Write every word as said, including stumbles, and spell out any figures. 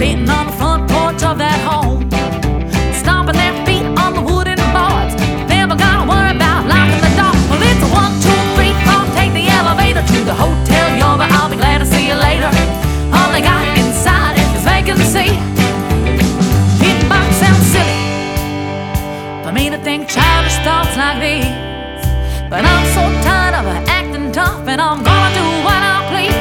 waiting on the front porch of that home, stomping their feet on the wooden boards. Never gotta worry about locking the door. Well, it's a one, two, three, four, take the elevator to the hotel, y'all, but I'll be glad to see you later. All they got inside is vacancy. Beatbox sounds silly for me to think childish thoughts like these, but I'm so tired of acting tough, and I'm gonna do what I please.